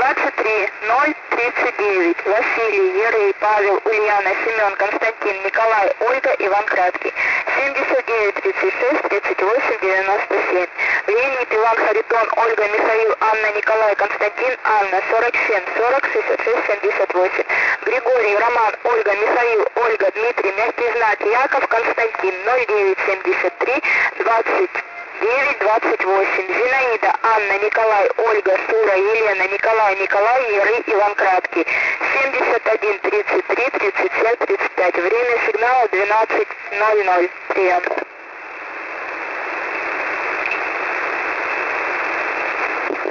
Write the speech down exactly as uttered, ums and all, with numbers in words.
двадцать три ноль тридцать девять. Василий, Ерей, Павел, Ульяна, Семен, Константин, Николай, Ольга, Иван Краткий. семьдесят девять тридцать шесть тридцать восемь девяносто семь. Леонид, Иван, Харитон, Ольга, Михаил, Анна, Николай, Константин, Анна. сорок семь сорок шестьдесят шесть семьдесят восемь. Григорий, Роман, Ольга, Михаил, Ольга, Дмитрий, мягкий знак, Яков, Константин. ноль девять семьдесят три двадцать девять двадцать восемь. Зинаида, Анна, Николай, Ольга, Сура, Елена, Николай, Николай, Еры, Иван Краткий. семьдесят один тридцать три тридцать семь тридцать пять. Время сигнала двенадцать ноль ноль. Прием.